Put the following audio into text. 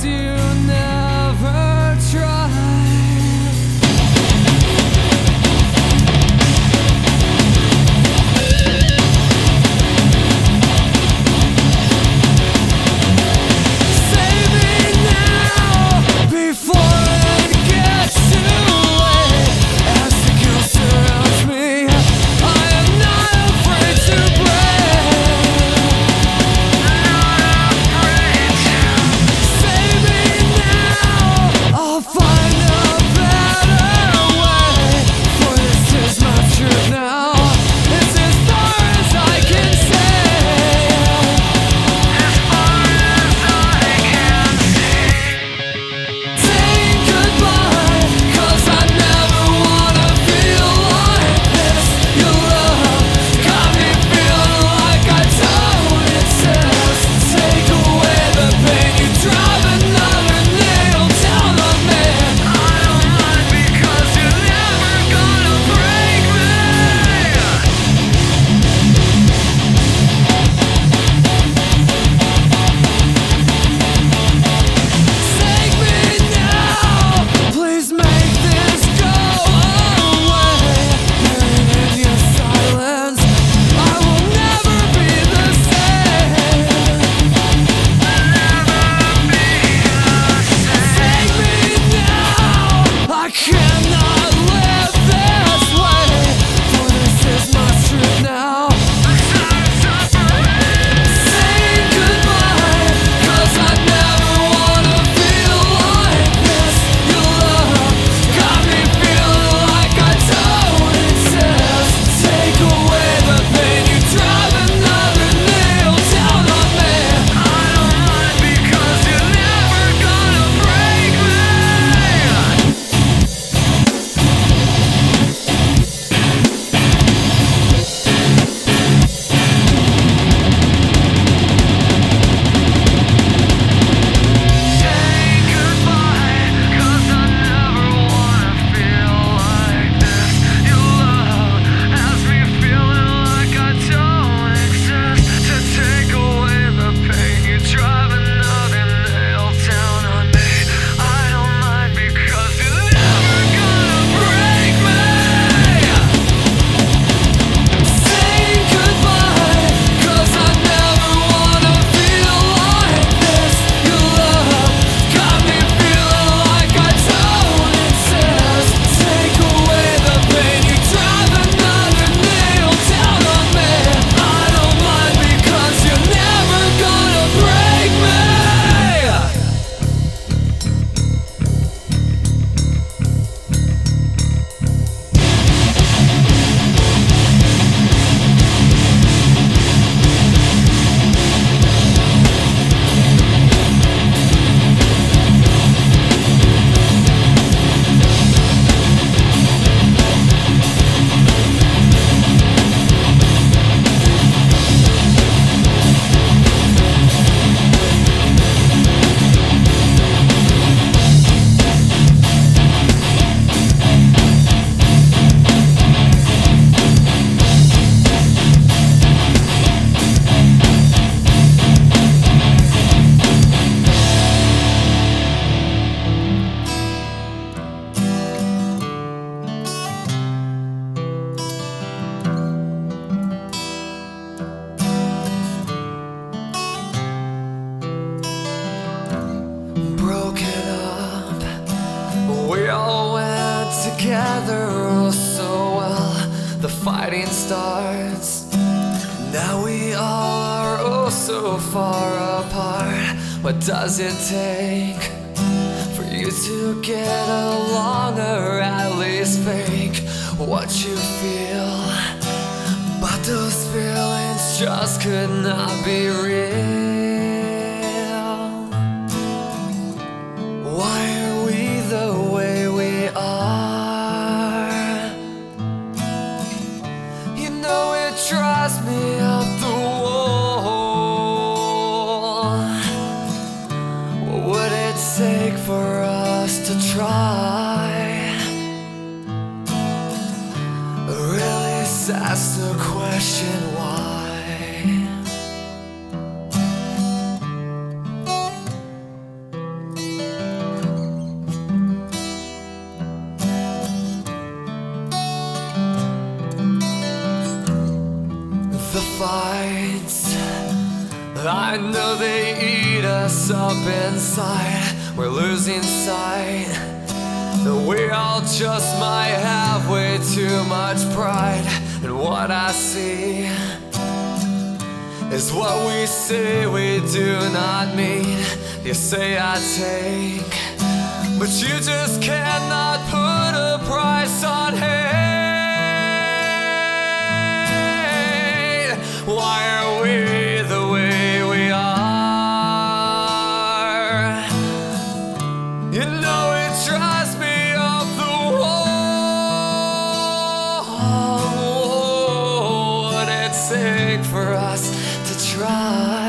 'cause you never tried. Save me now before it gets too late. As the guilt surrounds me, I am not afraid to break. Save me now, I'll find a better way. For this is my truth now. It's as far as I can say. As far as I can see. Saying goodbye, 'cause I never wanna feel like this. Your love got me feeling like I don't exist. Take away the pain, you drive another nail down on me. I don't mind because you're never gonna break me. Take me now, please make this go away. Hearing in your silence, I will never be the same. Take me now, I cannot live this way. For this is my truth now. Saying goodbye, 'cause I never wanna feel like this. Your love got me feeling like I don't exist. Take away the pain, you drive another nail down on me. I don't mind because you're never gonna break me. Say goodbye, 'cause I never wanna feel like this. Your love has me feeling like I don't exist. To take away the pain, you drive another nail down on me. I don't mind because you're never gonna break me. Saying goodbye, 'cause I never wanna feel like this. Your love got me feeling like I don't exist. Take away the pain, you drive another nail down on me. I don't mind because you're never gonna break me. Broken up, we all went together oh so well. The fighting starts. Now we all are oh so far apart. What does it take for you to get along, or at least fake what you feel? But those feelings just could not be real. Why are we the way we are? You know it drives me up the wall. What would it take for us to try? Really, that's the question why. the fights. I know they eat us up inside. We're losing sight. We all just might have way too much pride. And what I see is what we say we do not mean. You say I take, but you just cannot put a price on hate. Why are we the way we are? You know it drives me up the wall. What'd it take for us to try?